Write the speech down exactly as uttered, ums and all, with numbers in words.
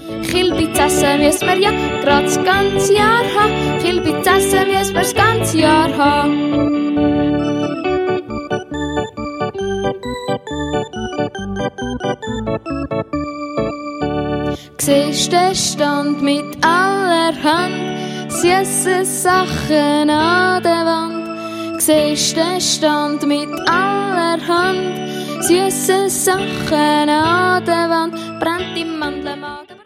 Kilbitz essen müssen wir ja grad das ganze Jahr haben. Kilbitz essen müssen wir das ganze Jahr haben. Siehst den Stand mit allerhand süßen Sachen an der Wand. Siehst den Stand mit allerhand süßen Sachen an der Wand. Brennt im Mandelmagen.